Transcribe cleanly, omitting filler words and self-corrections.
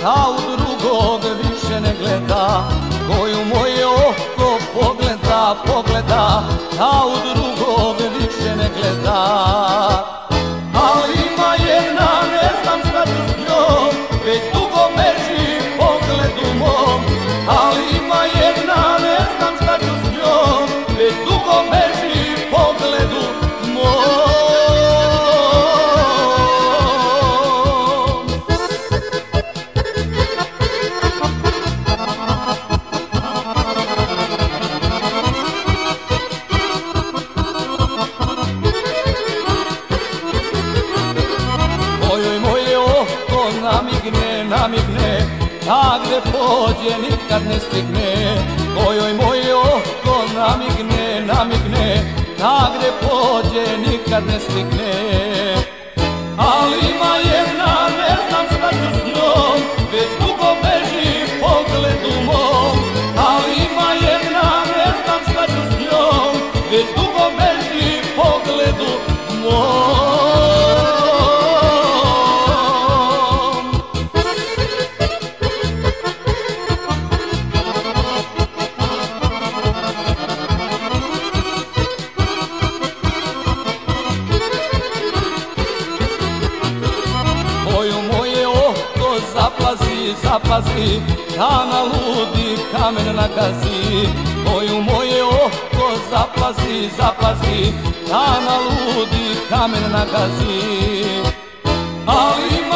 da u drugog više ne gleda, koju moje oko pogleda, pogleda, da u drugog više ne gleda. Ali ima jedna, ne znam šta ću s njom, već dugo beži pogledu mom. Ali ima jedna, ne znam šta ću s njom, već dugo beži pogledu mom. Namigne, a gde pođe nikad ne stigne. Kojoj moje oko namigne, a gde pođe nikad ne stigne. Ali ima jedna, ne znam šta ću s njom, već dugo beži pogledu mom. Ali ima jedna, ne znam šta ću s njom, već dugo beži pogledu mom. Zapazi, da na ludi kamen nagazi. Koju moje oko zapazi, zapazi, da na ludi kamen nagazi. Ali ima